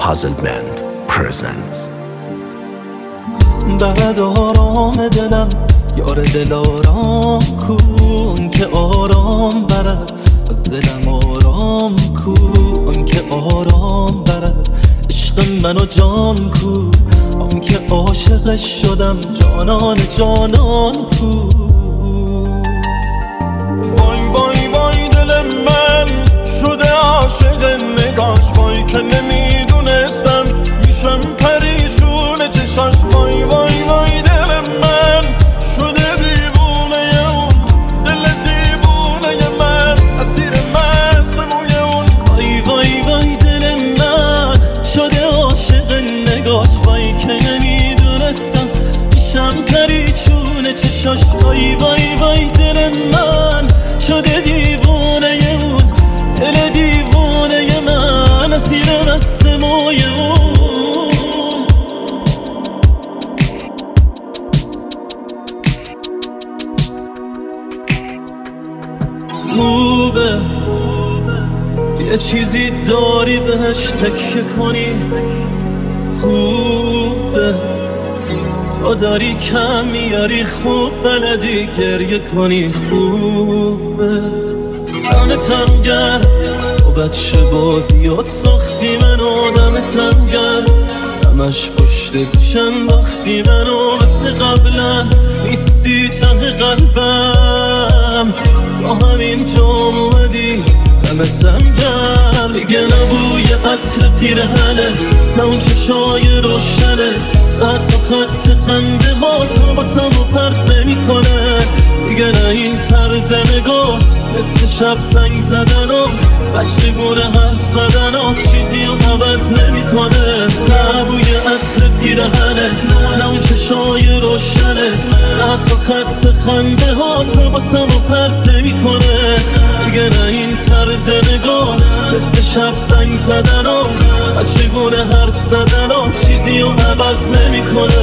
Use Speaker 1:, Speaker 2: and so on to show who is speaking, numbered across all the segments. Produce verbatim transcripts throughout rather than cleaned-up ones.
Speaker 1: Puzzle Band presents.
Speaker 2: بعد آرام دلم یار دل آرام کن که آرام برد از دلم آرام کن که آرام برد عشق منو جان کو آن که عاشقش شدم جانان جانان کو
Speaker 3: وای وای وای دل من شده عاشق نگاش وای که نمیدونستم میشم پریشون چشاش وای وای وای دل من شده دیوونه اون دل دیوونه من اسیر مست موی اون
Speaker 2: وای وای وای دل من شده عاشق نگاش وای که نمیدونستم میشم پریشون چشاش وای وای وای دل من شده دیوونه اون دل دیوونه من اسیر مست موی اون خوبه یه چیزی داری بهش تکیه کنی خوبه تو داری کم میاری خوب بلدی گریه کنی خوبه دمتم گرم و بچه بازیات ساختی منو دمتم گرم همش پشت گوشم باختی منو مثل قبلا نیستی ته قلبم تا همین جام اومدی دمتم گرم دیگه نبوی عطر پیرهنت نه اون چشای روشنت حتی خط خنده ها تا باسم رو پرد نمی کنه دیگه نه این طرز نگات مثل شب زنگ زدنات بچگونه حرف زدنات چیزی رو عوض نمی کنه نه بوی عطر پیرهنت نه اون چشای روشنت حتی خط خنده ها تا باسم رو پرد نمی کنه دیگه نه این طرز نگات مثل شب زنگ زدنات بچگونه حرف زدنات چیزی رو عوض نمی کنه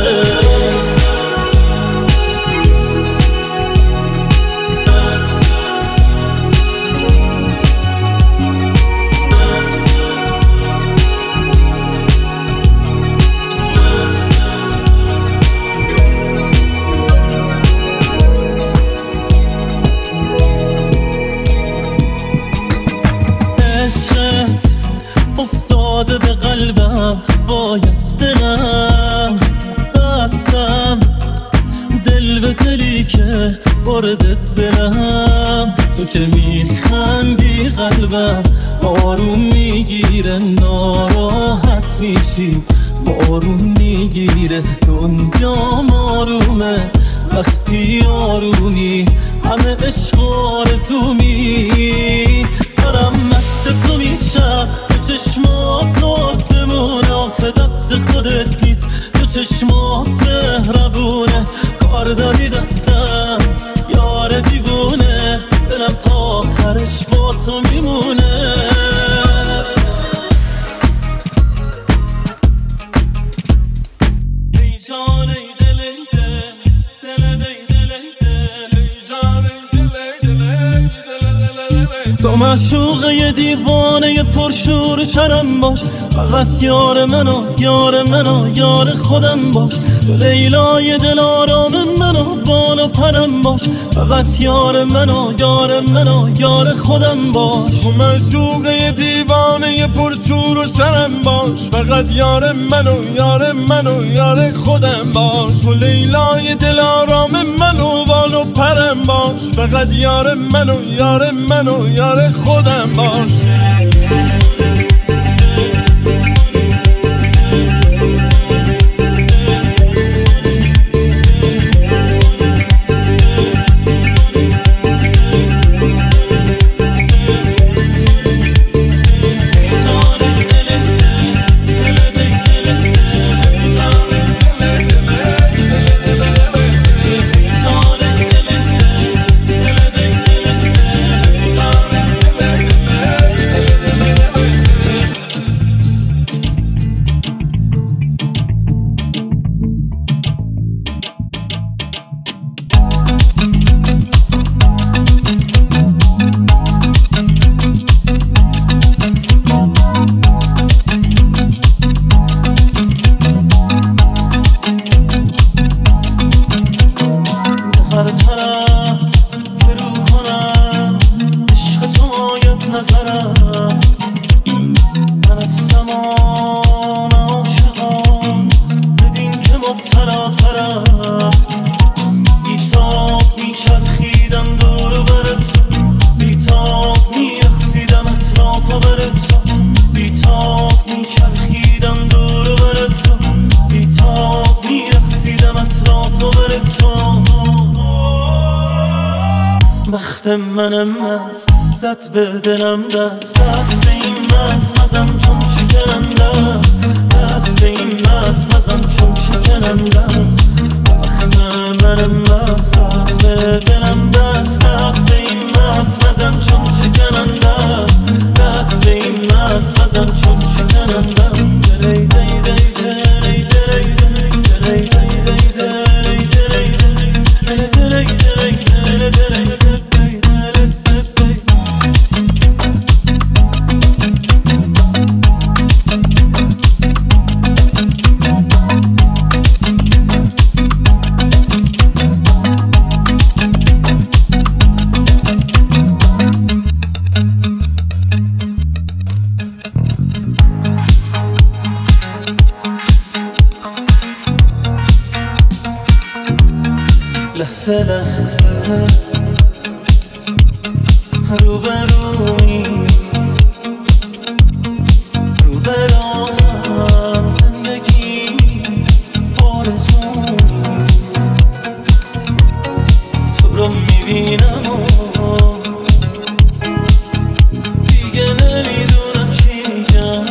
Speaker 2: افتاده به قلبم وای از دلم بستم دل به دلی که برده دلم تو که میخندی قلبم آروم میگیره ناراحت میشی بارون میگیره دنیا آرومه وقتی آرومی همه عشق آرزومی دارم مست تو میشم تو چشمات آسمون آخه دست خودت نیست تو چشمات مهربونه کار داری دستم یار دیوونه دلم تا آخرش با تو میمونه ای جان ای دل ای دل دل ای دل ای دل ای جان ای دل ای دل ای دل تو معشوقه یه دیوانه یه پرشور شرم باش فقط یار منو یار منو یار خودم باش تو لیلای دل آرام منو بال و پرم باش فقط یار منو یار منو یار خودم باش
Speaker 3: تو معشوقه یه دیوانه یه پرشور و شرم باش فقط یار منو یار منو یار خودم باش تو لیلای دل آرام منو بال و پرم باش فقط یار منو یار منو یار خودم باش
Speaker 2: وقت منم مست زد به دلم دست دست به این مست مزن چون شکننده است دست به این مست مزن چون شکننده است وقت منم مست زد به دلم دست دست به این مست مزن چون شکننده است دست به این مست مزن چون شکننده است دی دی دی دی دی دی لحظه لحظه روبرومی روبروم زندگی آرزومی تو رو میبینم و دیگه نمیدونم چی میگم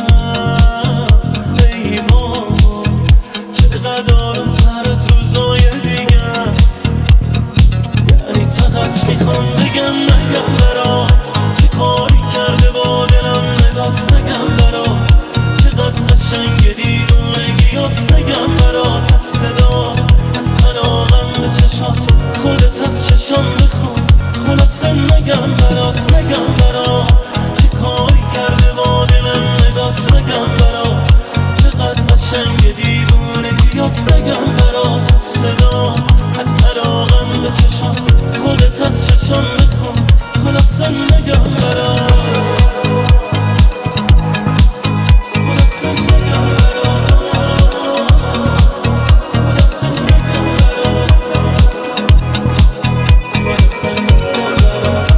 Speaker 2: ای وای چقدر آروم تر از روزای دیگه میخوام بگم نگم برات چه کاری کرده با دلم نگات نگم برات چقدر قشنگ دیوونگیات نگم برات از صدات از علاقم به چشات خودت از چشام بخون خلاصه نگم برات نگم برات چه کاری کرده با دلم نگات نگم برات چقدر قشنگ دیوونگیات نگم برات از صدات از علاقم به چشات خودت از چشم بخون خلاصه نگم برات خلاصه نگم برات خلاصه نگم برات خلاصه نگم برات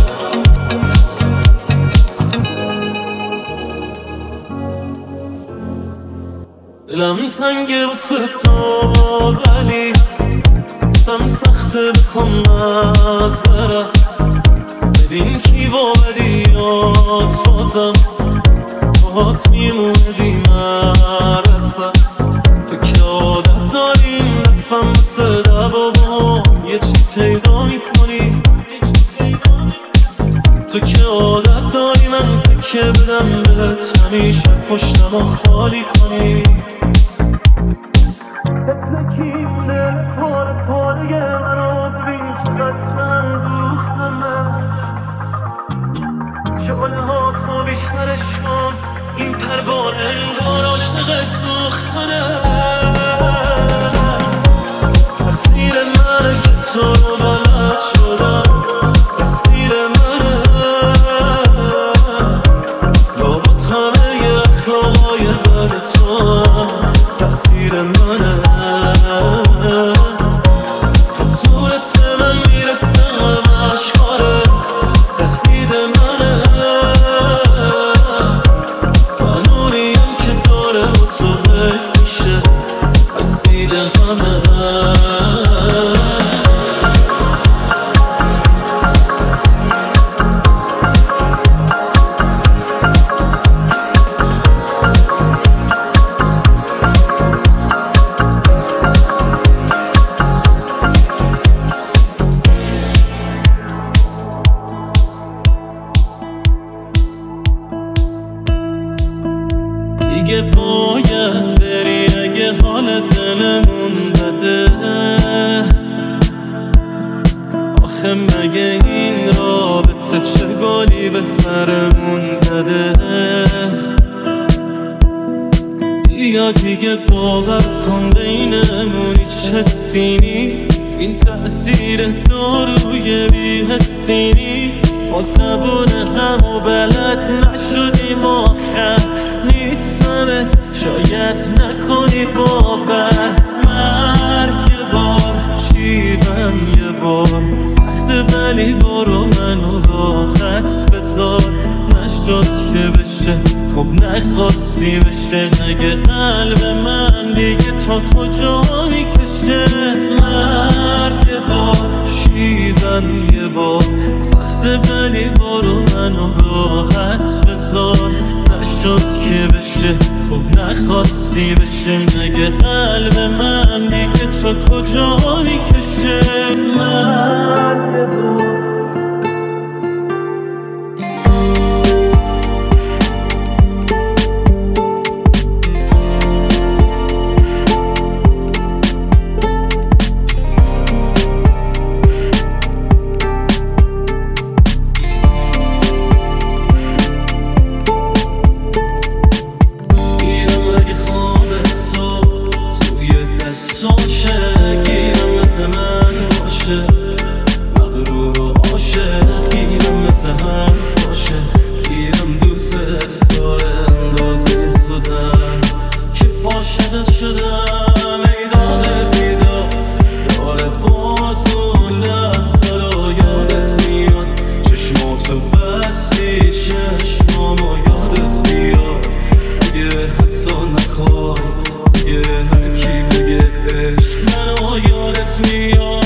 Speaker 2: دلم تنگه واسه تو ولی سم سخته بخوام نظرت ببین کی با بدیات بازم باهات میمونه بی معرفت تو که عادت داریم نفهم بسه دبابا یه چی پیدا میکنی تو که عادت داری من تکه بدم بهت همیشه پشتم و خالی کنی تکلکی دل پاره پاره منو ببین چقدر چند دوختمه شعله ها تو بیشترش کن این پروانه انگار عاشق سوختنه تقصیر منه که تو رو بلد شدم تقصیر منه لابد همه اخلاقای بد تو تقصیر منه قصورت به من میرسه همه اشکارت تهدید منه قانونیم که داره و تو حیف میشه از دید همه دیگه باید بری اگه حال دلمون بده آخه مگه این رابطه چه گلی به سرمون زده بیا دیگه باور کن بینمون هیچ حسی نیست این تأثیر داروی بی حسی نیست ما زبون هم و بلد نشدیم آخر نیستمت شاید نکنی باور مرگ یه بار چیدم یه بار سخته ولی برو منو راحت بذار نشد که بشه خب نخواستی بشه اگه قلب من دیگه تا کجا میکشه مرگ یه بار شیدن یه بار سخته ولی برو منو راحت بذار نشد که بشه خوب نخواستی بشه مگه قلب من دیگه تو کجا میکشه من یه بار مغرور و عاشق گیرم مثل حرف باشه گیرم دوست داره اندازه خودم که عاشقت شدم ای داده بیدار داره باز اون لحظه رو یادت میاد چشماتو بستی چشمامو یادت میاد اگه حتی نخوای اگه هر کی بگه عشق منو یادت میاد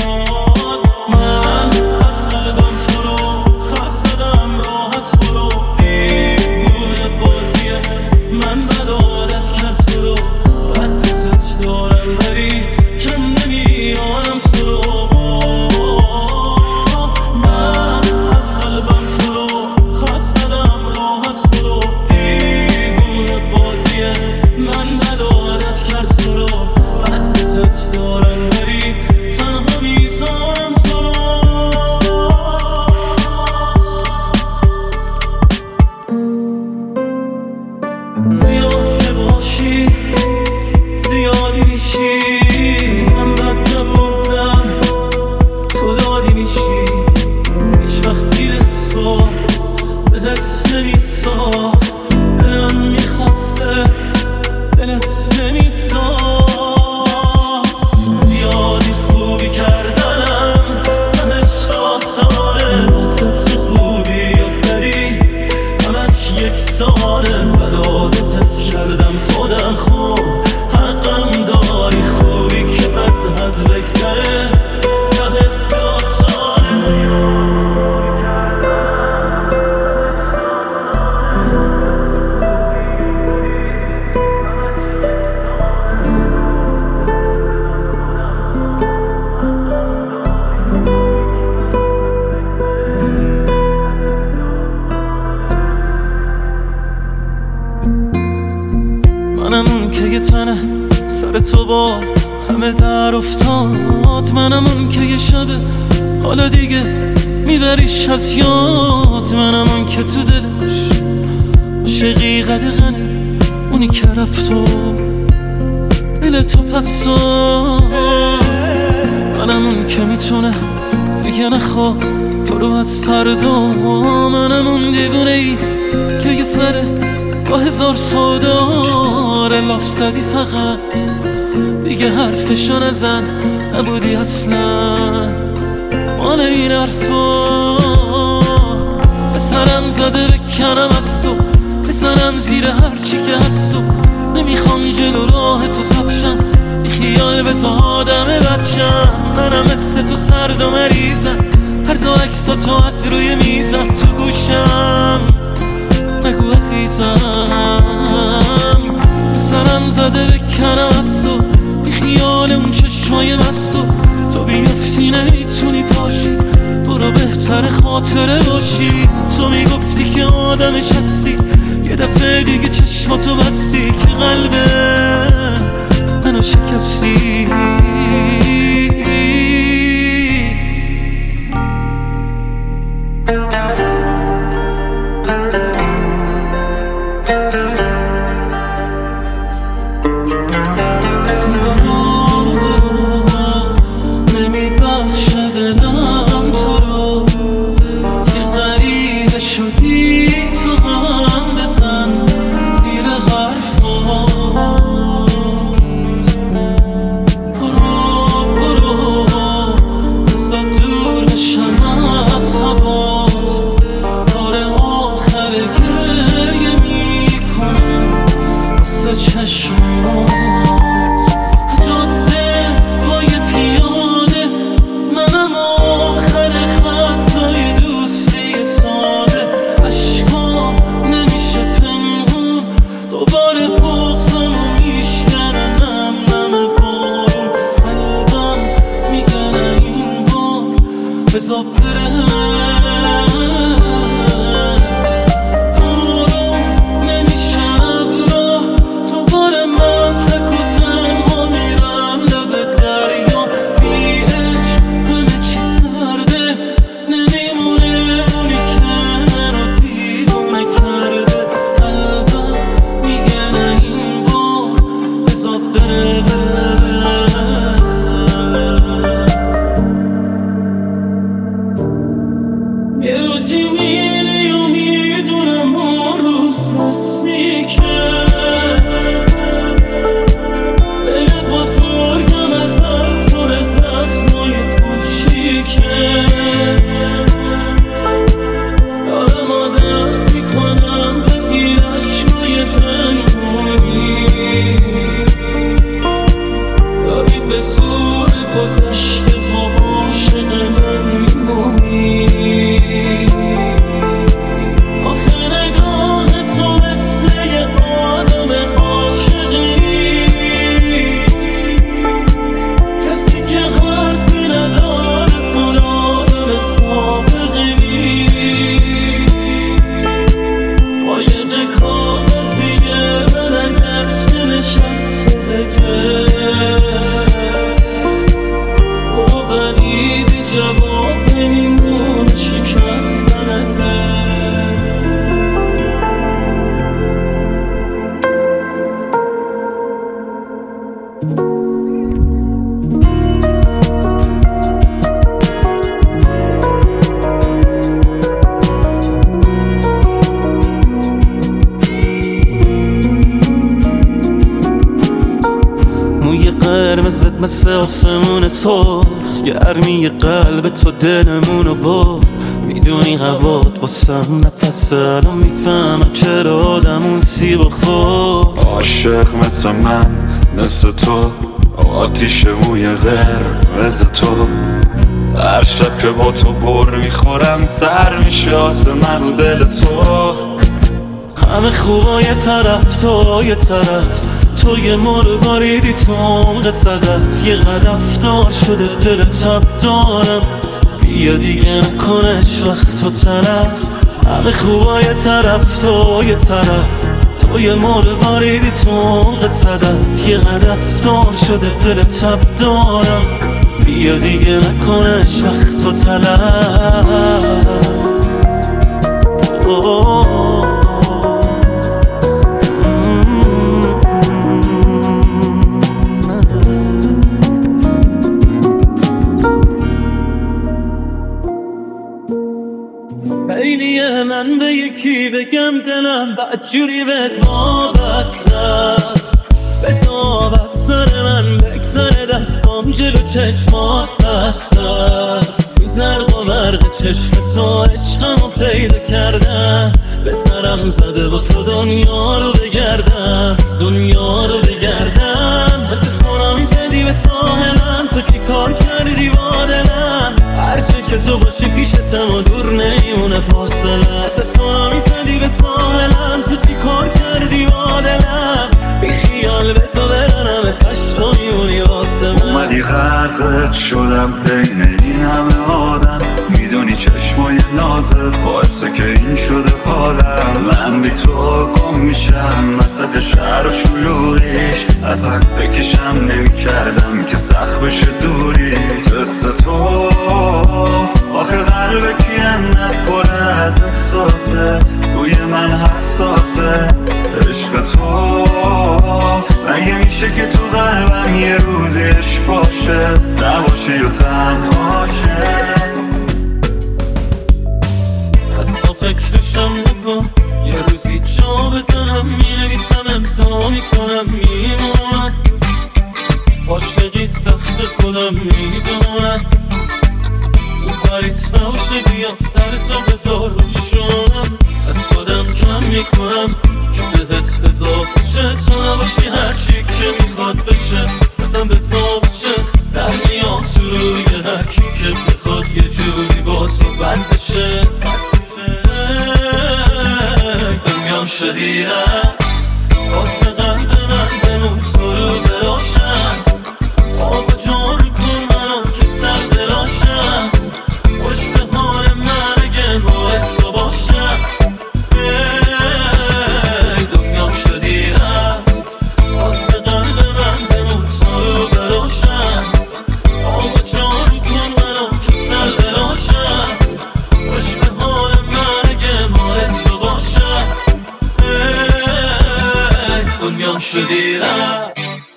Speaker 2: منم اون که یه تنه سر تو با همه در افتاد منم اون که یه شبه حالا دیگه میبریش از یاد منم اون که تو دلش عاشقی قدغنه اونی که رفت و دل تو پس داد منم اون که میتونه دیگه نخواه تو رو از فردا منم اون دیوونه ای که یه سره با هزار سوداره لاف زدی فقط دیگه حرفشو نزن نبودی اصلا مال این حرفا بسرم زده بکنم از تو بزنم زیر هرچی که هست تو نمیخوام جلو راه تو سبشم بی خیال بزا آدم بچم منم مثل تو سرد و مریضم هر دو عکسا تو از روی میزم تو گوشم نگو عزیزم بسرم زده بکنم از تو بی خیال اون چشمای مستو تو بیفتی نمیتونی پاشی برو بهتر خاطره باشی تو میگفتی که آدمش هستی یه دفعه دیگه چشماتو بستی که قلبه منو شکستی چشمات جاده پای پیاده من قرمزت مثل آسمون سرخ، گرمی قلب تو دلمونو برد. میدونی هوات واسم نفسه، الان میفهمم چرا آدم اون سیب خورد.
Speaker 4: عاشق مثل من مثل تو، آتیش موی قرمز تو. هر شب که با تو بر میخورم سر میشه آسمون رو دل تو.
Speaker 2: همه خوبا یه طرف تو یه طرف، تو یه مرواریدی تو عمق صدف. یه قدف دار شده دل تب دارم، بیا دیگه نکنش وقت تو طرف. همه خوبا یه طرف تو یه طرف، تو یه مرواریدی تو عمق صدف. یه قدف دار شده دل تب دارم، بیا دیگه نکنش وقت تو طرف. خیلیه من به یکی بگم دلم بدجوری بهت وابسته است. بذار از سر من بگذره دستام جلو چشمات بسته است. تو زرق و برق چشم تو عشقمو پیدا کردم، به سرم زده با تو دنیا رو بگردم، دنیا رو بگردم. مثل سونامی زدی به ساحلم، تو چی کار کردی با دلم؟ هرچه که تو باشی پیشتم و دور نمیمونه فاصله. مثل سونامی زدی به ساحلم، تو چی کار کردی با دلم؟ بی خیال بسا برنم تشت رو میمونی واسه من.
Speaker 4: اومدی غرقت شدم بین این همه آدم، میدونی چشمای نازت باعثه که این شده حالم. من بی تو گم میشم وسط شهر و شلوغیش، اصلا بکشم نمی کردم که سخت بشه دوری. تست تو آخه قلب کینت پر از احساسه، روی من حساسه. عشق تو مگه میشه که تو قلبم یه روزی عشق باشه، نباشه یا تنها شه؟
Speaker 2: حتی فکرشم نکن، یه روزی جا بزنم مینویسم امضا میکنم میمونم. عاشقی سخت خودم میدونم، تو کاریت نباشه بیا سر تو بذار روشونم. از خودم کم میکنم که بهت اضافه شه، تو نباشی هرچی که میخواد بشه اصلا بزا بشه. در میام تو روی هرکی که بخواد یه جوری با تو بد بشه. دنیام شدی رفت واسه قلب من، بمون تو رو براشم. آب و جارو کن منو که سر براشم، خوش به حال من اگه باعث تو باشم. دنیام شدی رفت واسه قلب من، بمون تو رو براشم. آب و جارو کن منو که سر براشم، خوش به حال من اگه باعث تو باشم. دنیام شدی رفت.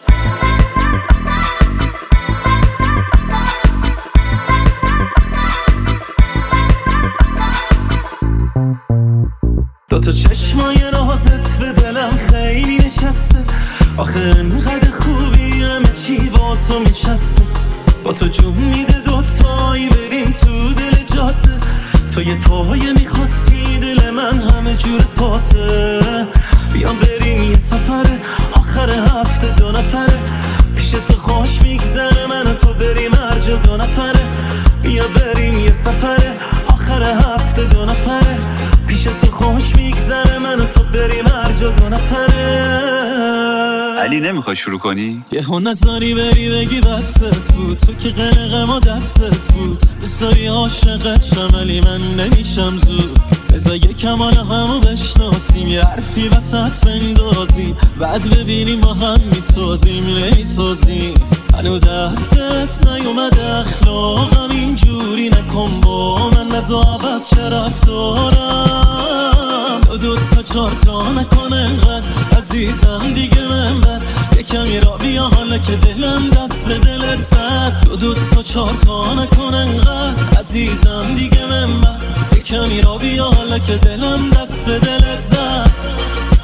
Speaker 2: دوتا چشمای نازت به دلم خیلی نشسته، آخه انقدر خوبی همه چی با تو میچسبه. با تو جون میده دوتایی بریم تو دل جاده، تو یه پایه میخواستی دل من همه جور پاته. بیام بریم یه سفره آخر هفته دو نفره، پیش تو خوش میگذره من و تو بریم هر جا دو نفره. بیا بریم یه سفره آخر هفته دو نفره، پیش تو خوش میگذره من و تو بریم هر جا دو نفره.
Speaker 4: علی نمیخوای شروع کنی؟
Speaker 2: یهو نظری بری بگی بستت بود، تو که غرق ما دستت بود. دوست داری عاشقت شم ولی من نمیشم زود. بذار یکم حالا همو بشناسیم، یه حرفی وسط بندازیم، بعد ببینیم با هم میسازیم نمیسازیم. هنو دستت نیومده اخلاقم اینجوری نکن با من، نزا عوض چه رفتارم. دو دو تا چار تا نکن انقدر عزیزم دیگه من بر، یکمی را بیا حالا که دلم دست به دلت زد. دو دو تا چار تا نکن انقدر عزیزم دیگه من بر، یکمی را بیا حالا که دلم دست به دلت زد.